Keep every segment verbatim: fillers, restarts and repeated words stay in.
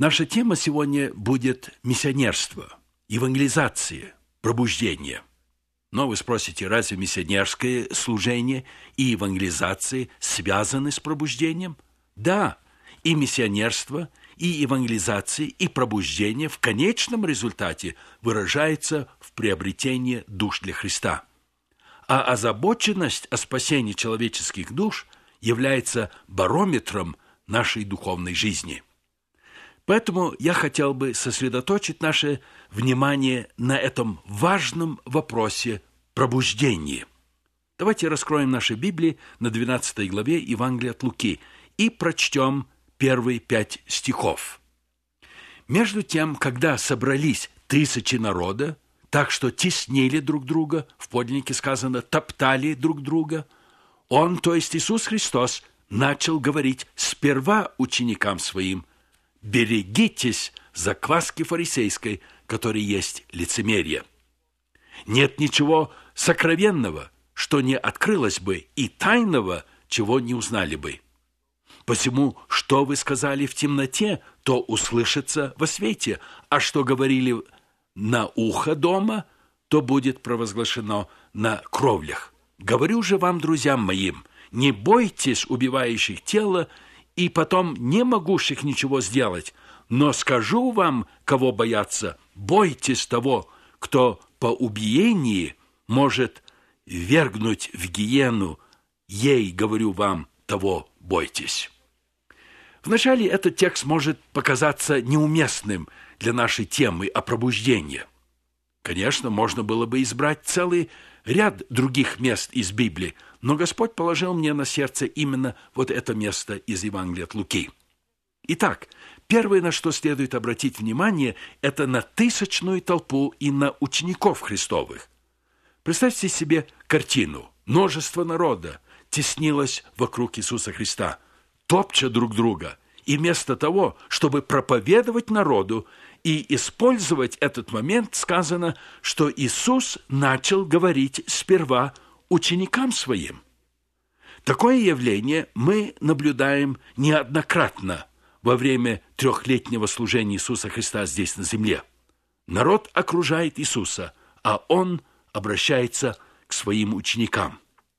Наша тема сегодня будет миссионерство, евангелизация, пробуждение. Но вы спросите, разве миссионерское служение и евангелизация связаны с пробуждением? Да, и миссионерство, и евангелизация, и пробуждение в конечном результате выражается в приобретении душ для Христа. А озабоченность о спасении человеческих душ является барометром нашей духовной жизни. Поэтому я хотел бы сосредоточить наше внимание на этом важном вопросе пробуждения. Давайте раскроем наши Библии на двенадцатой главе Евангелия от Луки и прочтем первые пять стихов. «Между тем, когда собрались тысячи народа, так что теснили друг друга, в подлиннике сказано, топтали друг друга, Он, то есть Иисус Христос, начал говорить сперва ученикам Своим: берегитесь закваски фарисейской, которой есть лицемерие. Нет ничего сокровенного, что не открылось бы, и тайного, чего не узнали бы. Посему, что вы сказали в темноте, то услышится во свете, а что говорили на ухо дома, то будет провозглашено на кровлях. Говорю же вам, друзьям моим, не бойтесь убивающих тело и потом не могущих ничего сделать, но скажу вам, кого бояться: бойтесь того, кто по убиении может ввергнуть в гиену. Ей, говорю вам, того бойтесь». Вначале этот текст может показаться неуместным для нашей темы о пробуждении. Конечно, можно было бы избрать целый ряд других мест из Библии, но Господь положил мне на сердце именно вот это место из Евангелия от Луки. Итак, первое, на что следует обратить внимание, это на тысячную толпу и на учеников Христовых. Представьте себе картину. Множество народа теснилось вокруг Иисуса Христа, топча друг друга, и вместо того, чтобы проповедовать народу и использовать этот момент, сказано, что Иисус начал говорить сперва ученикам Своим. Такое явление мы наблюдаем неоднократно во время трехлетнего служения Иисуса Христа здесь на земле. Народ окружает Иисуса, а Он обращается к Своим ученикам.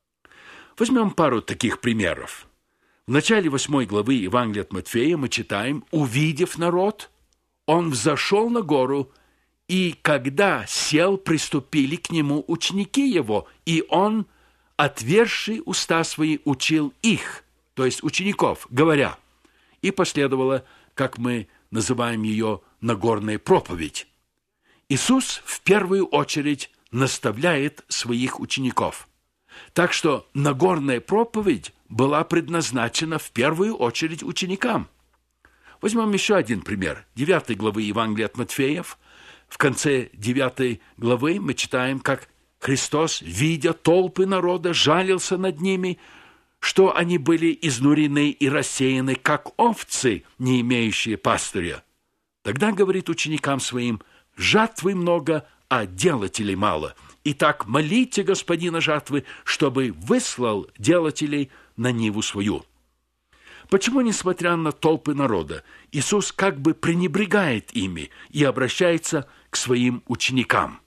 Возьмем пару таких примеров. В начале восьмой главы Евангелия от Матфея мы читаем: «Увидев народ, Он взошел на гору, и когда сел, приступили к Нему ученики Его, и Он, отверши уста Свои, учил их», то есть учеников, говоря. И последовало, как мы называем ее, Нагорная проповедь. Иисус в первую очередь наставляет своих учеников. Так что Нагорная проповедь была предназначена в первую очередь ученикам. Возьмем еще один пример. девятой главы Евангелия от Матфея. В конце девятой главы мы читаем, как Христос, видя толпы народа, жалился над ними, что они были изнурены и рассеяны, как овцы, не имеющие пастыря. Тогда говорит ученикам Своим: жатвы много, а делателей мало. Итак, молите Господина жатвы, чтобы выслал делателей на ниву свою». Почему, несмотря на толпы народа, Иисус как бы пренебрегает ими и обращается к Своим ученикам?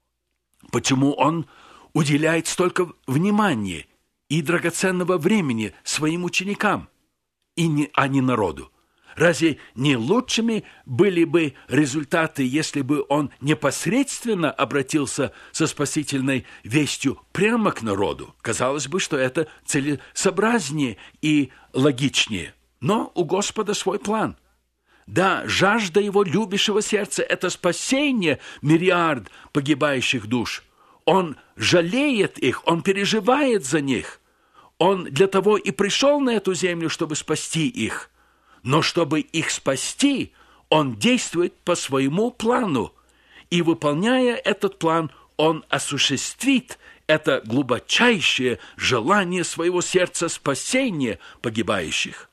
Почему Он уделяет столько внимания и драгоценного времени Своим ученикам, и не, а не народу? Разве не лучшими были бы результаты, если бы Он непосредственно обратился со спасительной вестью прямо к народу? Казалось бы, что это целесообразнее и логичнее. Но у Господа свой план. Да, жажда Его любящего сердца – это спасение мириард погибающих душ. Он жалеет их, Он переживает за них. Он для того и пришел на эту землю, чтобы спасти их. Но чтобы их спасти, Он действует по своему плану. И, выполняя этот план, Он осуществит это глубочайшее желание своего сердца спасения погибающих.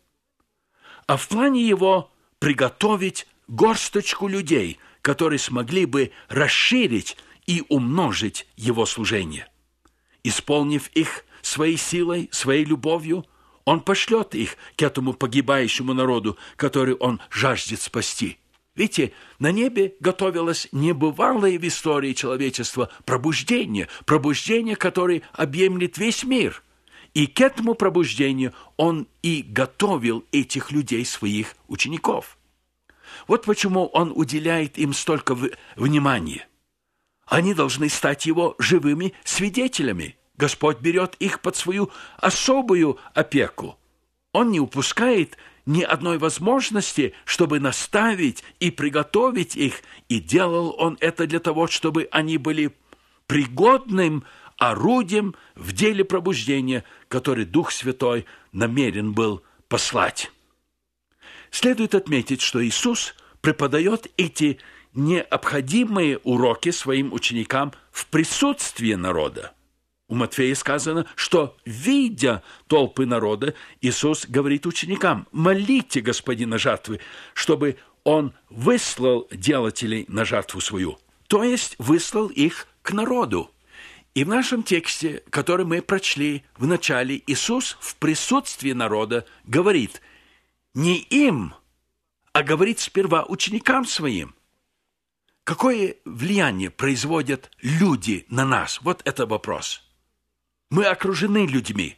А в плане Его приготовить горсточку людей, которые смогли бы расширить и умножить Его служение. Исполнив их своей силой, своей любовью, Он пошлет их к этому погибающему народу, который он жаждет спасти. Видите, на небе готовилось небывалое в истории человечества пробуждение, пробуждение, которое объемлет весь мир. И к этому пробуждению он и готовил этих людей, своих учеников. Вот почему он уделяет им столько внимания. Они должны стать его живыми свидетелями. Господь берет их под свою особую опеку. Он не упускает ни одной возможности, чтобы наставить и приготовить их, и делал он это для того, чтобы они были пригодным орудием в деле пробуждения, который Дух Святой намерен был послать. Следует отметить, что Иисус преподает эти необходимые уроки своим ученикам в присутствии народа. У Матфея сказано, что, видя толпы народа, Иисус говорит ученикам: «Молите Господина жатвы, чтобы Он выслал делателей на жатву свою». То есть выслал их к народу. И в нашем тексте, который мы прочли в начале, Иисус в присутствии народа говорит не им, а говорит сперва ученикам своим. Какое влияние производят люди на нас? Вот это вопрос. Мы окружены людьми.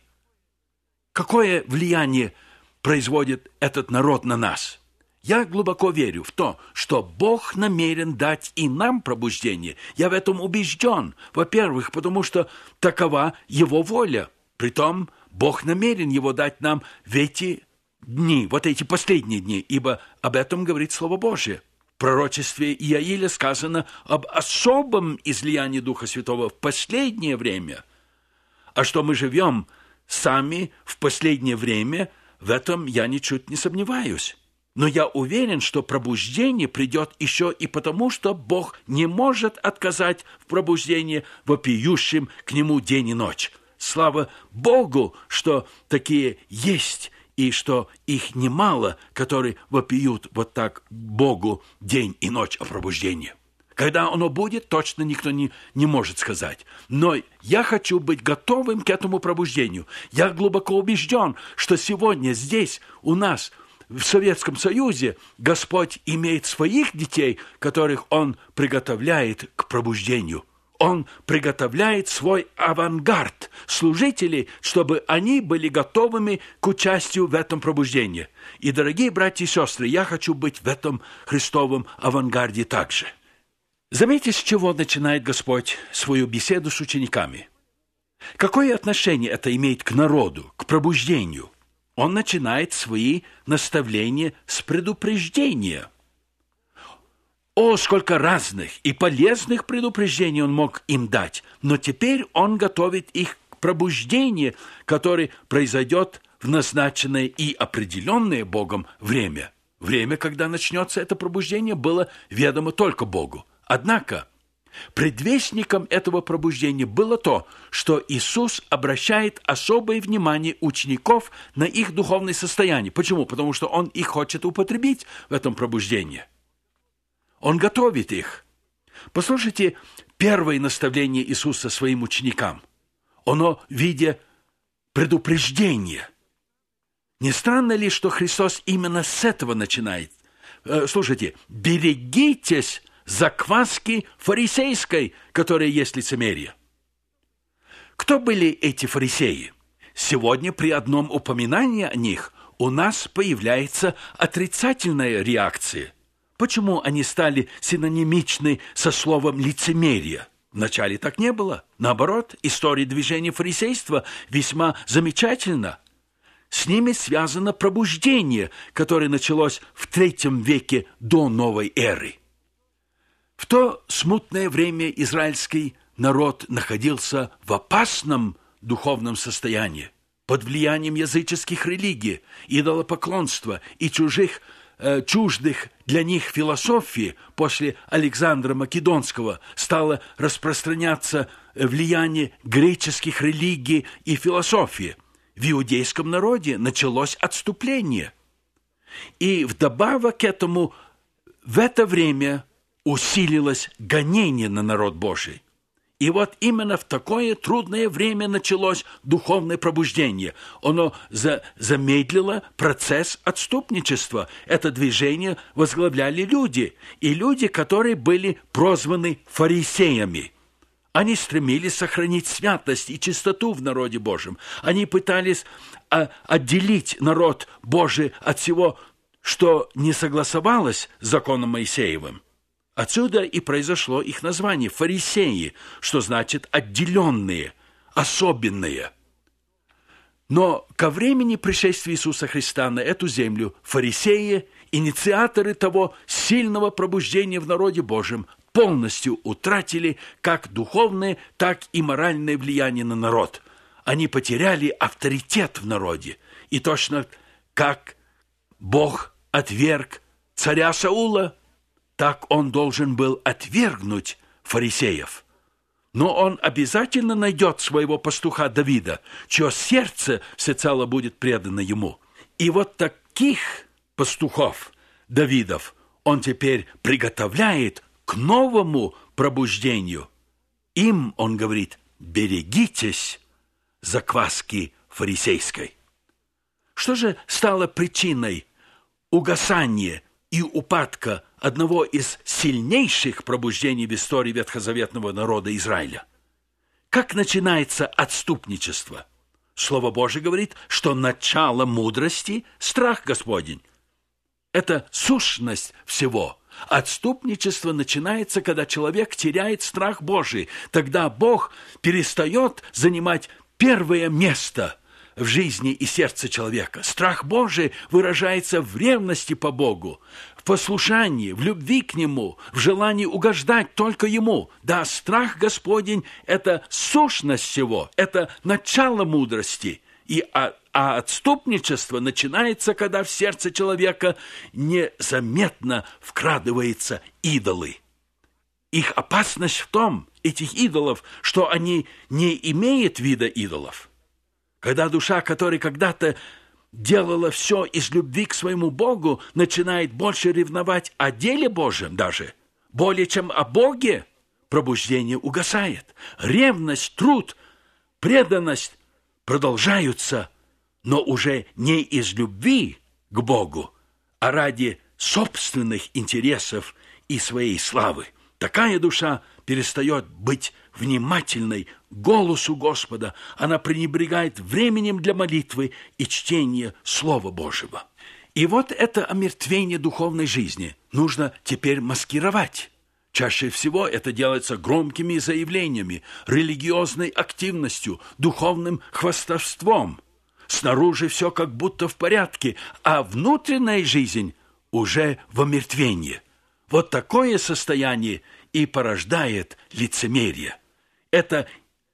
Какое влияние производит этот народ на нас? Я глубоко верю в то, что Бог намерен дать и нам пробуждение. Я в этом убежден. Во-первых, потому что такова Его воля. Притом, Бог намерен его дать нам в эти дни, вот эти последние дни, ибо об этом говорит Слово Божие. В пророчестве Иаиля сказано об особом излиянии Духа Святого в последнее время. А что мы живем сами в последнее время, в этом я ничуть не сомневаюсь. Но я уверен, что пробуждение придет еще и потому, что Бог не может отказать в пробуждении вопиющим к Нему день и ночь. Слава Богу, что такие есть, и что их немало, которые вопиют вот так Богу день и ночь о пробуждении. Когда оно будет, точно никто не, не может сказать. Но я хочу быть готовым к этому пробуждению. Я глубоко убежден, что сегодня здесь у нас, в Советском Союзе, Господь имеет своих детей, которых Он приготовляет к пробуждению. Он приготовляет свой авангард служителей, чтобы они были готовыми к участию в этом пробуждении. И, дорогие братья и сестры, я хочу быть в этом Христовом авангарде также. Заметьте, с чего начинает Господь свою беседу с учениками. Какое отношение это имеет к народу, к пробуждению? Он начинает свои наставления с предупреждения. О, сколько разных и полезных предупреждений он мог им дать, но теперь он готовит их к пробуждению, которое произойдет в назначенное и определенное Богом время. Время, когда начнется это пробуждение, было ведомо только Богу. Однако предвестником этого пробуждения было то, что Иисус обращает особое внимание учеников на их духовное состояние. Почему? Потому что Он их хочет употребить в этом пробуждении. Он готовит их. Послушайте первое наставление Иисуса своим ученикам. Оно в виде предупреждения. Не странно ли, что Христос именно с этого начинает? Слушайте, берегитесь закваски фарисейской, которая есть лицемерие. Кто были эти фарисеи? Сегодня при одном упоминании о них у нас появляется отрицательная реакция. Почему они стали синонимичны со словом «лицемерие»? Вначале так не было. Наоборот, история движения фарисейства весьма замечательна. С ними связано пробуждение, которое началось в третьем веке до новой эры. В то смутное время израильский народ находился в опасном духовном состоянии, под влиянием языческих религий, идолопоклонства и чужих, э, чуждых для них философии. После Александра Македонского стало распространяться влияние греческих религий и философии. В иудейском народе началось отступление. И вдобавок к этому в это время усилилось гонение на народ Божий. И вот именно в такое трудное время началось духовное пробуждение. Оно за, замедлило процесс отступничества. Это движение возглавляли люди, и люди, которые были прозваны фарисеями. Они стремились сохранить святость и чистоту в народе Божьем. Они пытались а, отделить народ Божий от всего, что не согласовалось с законом Моисеевым. Отсюда и произошло их название – фарисеи, что значит «отделенные», «особенные». Но ко времени пришествия Иисуса Христа на эту землю фарисеи, инициаторы того сильного пробуждения в народе Божьем, полностью утратили как духовное, так и моральное влияние на народ. Они потеряли авторитет в народе. И точно как Бог отверг царя Саула, так он должен был отвергнуть фарисеев. Но он обязательно найдет своего пастуха Давида, чье сердце всецело будет предано ему. И вот таких пастухов Давидов он теперь приготовляет к новому пробуждению. Им, он говорит, берегитесь закваски фарисейской. Что же стало причиной угасания и упадка одного из сильнейших пробуждений в истории ветхозаветного народа Израиля? Как начинается отступничество? Слово Божие говорит, что начало мудрости – страх Господень. Это сущность всего. Отступничество начинается, когда человек теряет страх Божий. Тогда Бог перестает занимать первое место в жизни и сердце человека. Страх Божий выражается в ревности по Богу, в послушании, в любви к Нему, в желании угождать только Ему. Да, страх Господень – это сущность всего, это начало мудрости. И а, а отступничество начинается, когда в сердце человека незаметно вкрадываются идолы. Их опасность в том, этих идолов, что они не имеют вида идолов. Когда душа, которая когда-то делала все из любви к своему Богу, начинает больше ревновать о деле Божьем даже, более чем о Боге, пробуждение угасает. Ревность, труд, преданность продолжаются, но уже не из любви к Богу, а ради собственных интересов и своей славы. Такая душа перестает быть внимательной к голосу Господа, она пренебрегает временем для молитвы и чтения Слова Божьего. И вот это омертвение духовной жизни нужно теперь маскировать. Чаще всего это делается громкими заявлениями, религиозной активностью, духовным хвастовством. Снаружи все как будто в порядке, а внутренняя жизнь уже в омертвении. Вот такое состояние и порождает лицемерие. Это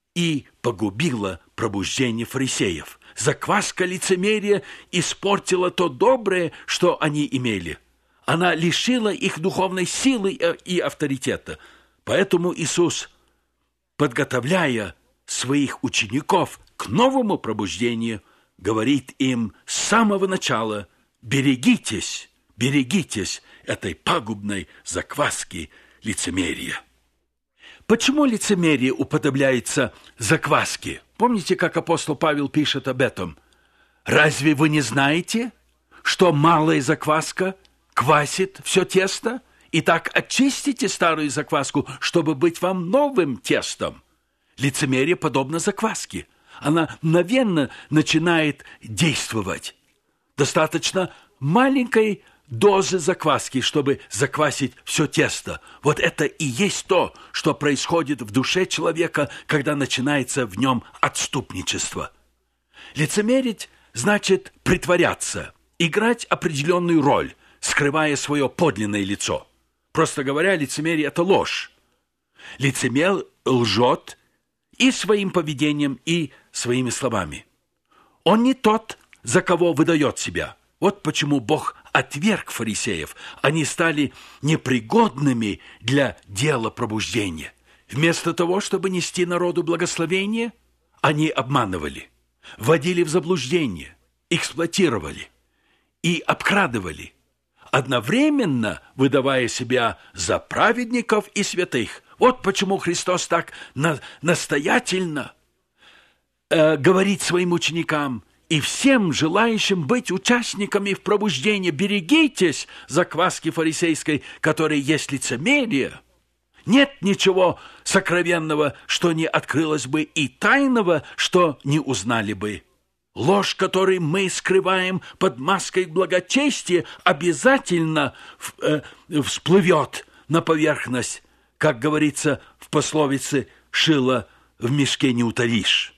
и погубило пробуждение фарисеев. Закваска лицемерия испортила то доброе, что они имели. Она лишила их духовной силы и авторитета. Поэтому Иисус, подготовляя своих учеников к новому пробуждению, говорит им с самого начала: берегитесь, берегитесь этой пагубной закваски лицемерия. Почему лицемерие уподобляется закваске? Помните, как апостол Павел пишет об этом? «Разве вы не знаете, что малая закваска квасит все тесто? Итак, очистите старую закваску, чтобы быть вам новым тестом». Лицемерие подобно закваске. Она мгновенно начинает действовать. Достаточно маленькой дозы закваски, чтобы заквасить все тесто. Вот это и есть то, что происходит в душе человека, когда начинается в нем отступничество. Лицемерить значит притворяться, играть определенную роль, скрывая свое подлинное лицо. Просто говоря, лицемерие – это ложь. Лицемер лжет и своим поведением, и своими словами. Он не тот, за кого выдает себя. Вот почему Бог отверг фарисеев. Они стали непригодными для дела пробуждения. Вместо того, чтобы нести народу благословение, они обманывали, вводили в заблуждение, эксплуатировали и обкрадывали, одновременно выдавая себя за праведников и святых. Вот почему Христос так на, настоятельно э, говорит своим ученикам и всем желающим быть участниками в пробуждении: берегитесь закваски фарисейской, которой есть лицемерие. Нет ничего сокровенного, что не открылось бы, и тайного, что не узнали бы. Ложь, которую мы скрываем под маской благочестия, обязательно э, всплывет на поверхность, как говорится в пословице «шило в мешке не утолишь».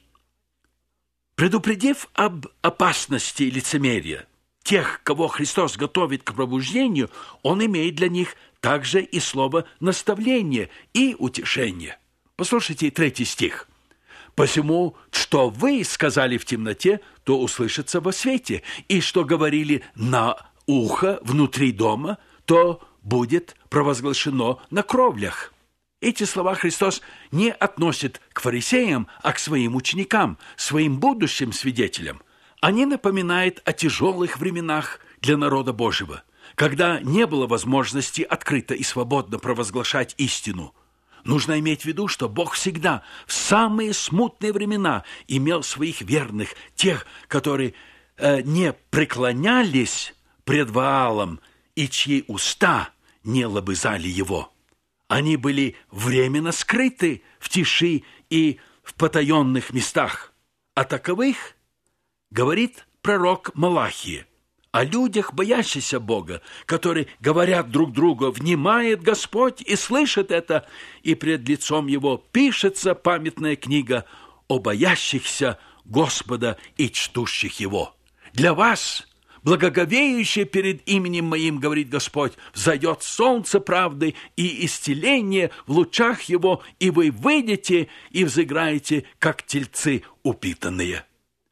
Предупредив об опасности лицемерия тех, кого Христос готовит к пробуждению, Он имеет для них также и слово наставление и утешение. Послушайте третий стих. «Посему, что вы сказали в темноте, то услышится во свете, и что говорили на ухо внутри дома, то будет провозглашено на кровлях». Эти слова Христос не относит к фарисеям, а к своим ученикам, своим будущим свидетелям. Они напоминают о тяжелых временах для народа Божьего, когда не было возможности открыто и свободно провозглашать истину. Нужно иметь в виду, что Бог всегда в самые смутные времена имел своих верных, тех, которые э, не преклонялись пред Ваалом и чьи уста не лобызали его. Они были временно скрыты в тиши и в потаенных местах. О таковых говорит пророк Малахия. О людях, боящихся Бога, которые говорят друг другу: «Внимает Господь и слышит это», и пред лицом Его пишется памятная книга о боящихся Господа и чтущих Его. Для вас, благоговеющие перед именем Моим, говорит Господь, взойдет солнце правды и исцеление в лучах Его, и вы выйдете и взыграете, как тельцы упитанные.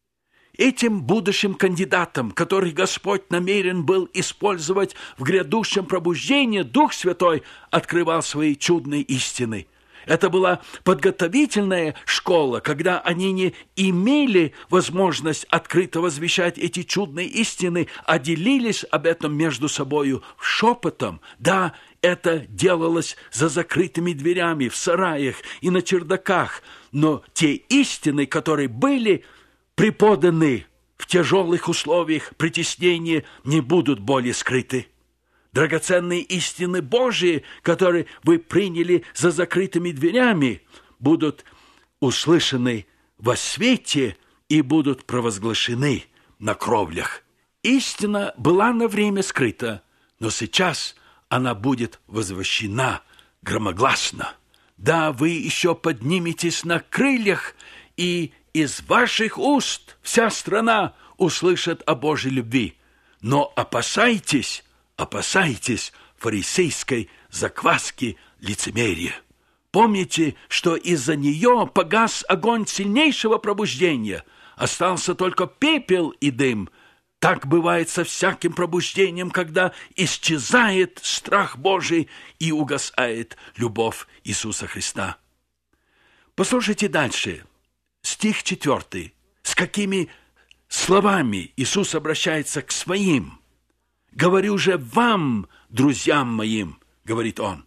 Этим будущим кандидатам, которых Господь намерен был использовать в грядущем пробуждении, Дух Святой открывал свои чудные истины. Это была подготовительная школа, когда они не имели возможность открыто возвещать эти чудные истины, а делились об этом между собою шепотом. Да, это делалось за закрытыми дверями, в сараях и на чердаках, но те истины, которые были преподаны в тяжелых условиях притеснения, не будут более скрыты. Драгоценные истины Божии, которые вы приняли за закрытыми дверями, будут услышаны во свете и будут провозглашены на кровлях. Истина была на время скрыта, но сейчас она будет возвещена громогласно. Да, вы еще подниметесь на крыльях, и из ваших уст вся страна услышит о Божьей любви. Но опасайтесь, опасайтесь фарисейской закваски лицемерия. Помните, что из-за нее погас огонь сильнейшего пробуждения, остался только пепел и дым. Так бывает со всяким пробуждением, когда исчезает страх Божий и угасает любовь Иисуса Христа. Послушайте дальше. Стих четвертый. С какими словами Иисус обращается к своим? «Говорю же вам, друзьям моим», — говорит Он.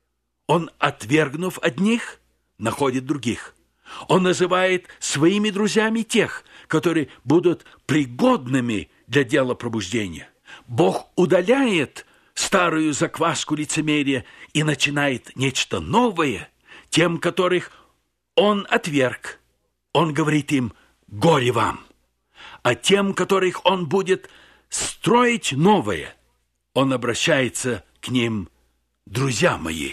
Он, отвергнув одних, находит других. Он называет своими друзьями тех, которые будут пригодными для дела пробуждения. Бог удаляет старую закваску лицемерия и начинает нечто новое тем, которых Он отверг. Он говорит им: «Горе вам!» А тем, которых Он будет строить новое, Он обращается к ним: «Друзья мои».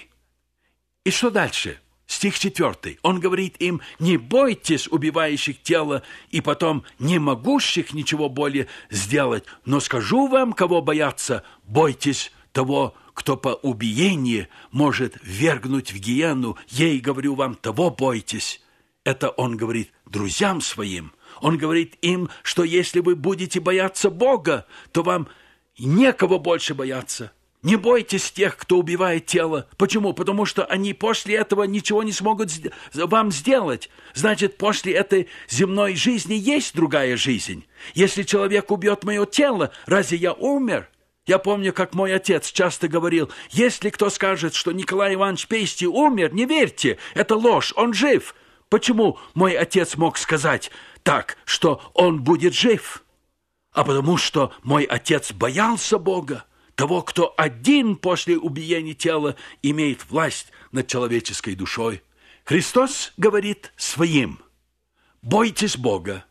И что дальше? Стих четвертый. Он говорит им: «Не бойтесь убивающих тело и потом не могущих ничего более сделать, но скажу вам, кого бояться: бойтесь того, кто по убиении может ввергнуть в гиену. Ей говорю вам, того бойтесь». Это Он говорит друзьям своим. Он говорит им, что если вы будете бояться Бога, то вам некого больше бояться. Не бойтесь тех, кто убивает тело. Почему? Потому что они после этого ничего не смогут вам сделать. Значит, после этой земной жизни есть другая жизнь. Если человек убьет мое тело, разве я умер? Я помню, как мой отец часто говорил: если кто скажет, что Николай Иванович Пейсти умер, не верьте, это ложь, он жив. Почему мой отец мог сказать так, что он будет жив? А потому что мой отец боялся Бога, того, кто один после убиения тела имеет власть над человеческой душой. Христос говорит своим: бойтесь Бога.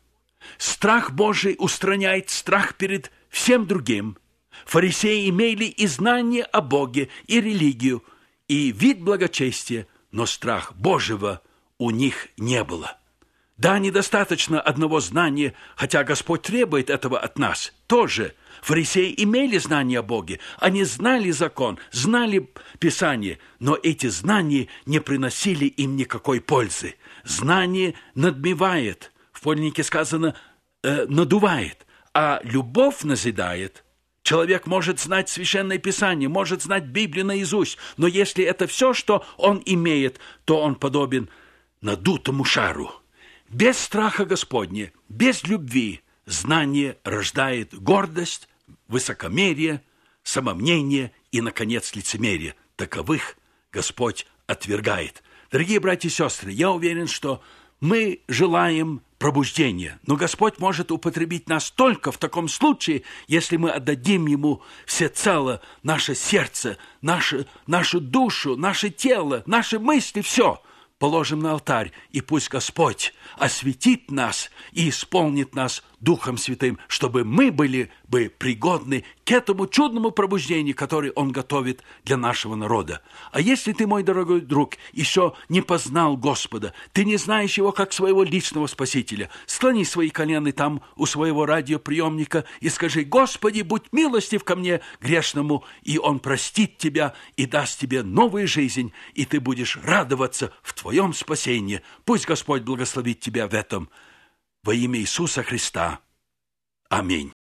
Страх Божий устраняет страх перед всем другим. Фарисеи имели и знание о Боге, и религию, и вид благочестия, но страх Божьего у них не было. Да, недостаточно одного знания, хотя Господь требует этого от нас тоже. Фарисеи имели знание о Боге, они знали закон, знали Писание, но эти знания не приносили им никакой пользы. Знание надмевает, в подлиннике сказано э, надувает, а любовь назидает. Человек может знать Священное Писание, может знать Библию наизусть, но если это все, что он имеет, то он подобен надутому шару. Без страха Господня, без любви знание рождает гордость, высокомерие, самомнение и, наконец, лицемерие. Таковых Господь отвергает. Дорогие братья и сестры, я уверен, что мы желаем пробуждения, но Господь может употребить нас только в таком случае, если мы отдадим Ему всецело наше сердце, наше, нашу душу, наше тело, наши мысли, все положим на алтарь, и пусть Господь осветит нас и исполнит нас Духом Святым, чтобы мы были бы пригодны к этому чудному пробуждению, которое Он готовит для нашего народа. А если ты, мой дорогой друг, еще не познал Господа, ты не знаешь Его как своего личного Спасителя, склони свои колени там у своего радиоприемника и скажи: «Господи, будь милостив ко мне, грешному», и Он простит тебя и даст тебе новую жизнь, и ты будешь радоваться в твоем спасении. Пусть Господь благословит тебя в этом. Во имя Иисуса Христа. Аминь.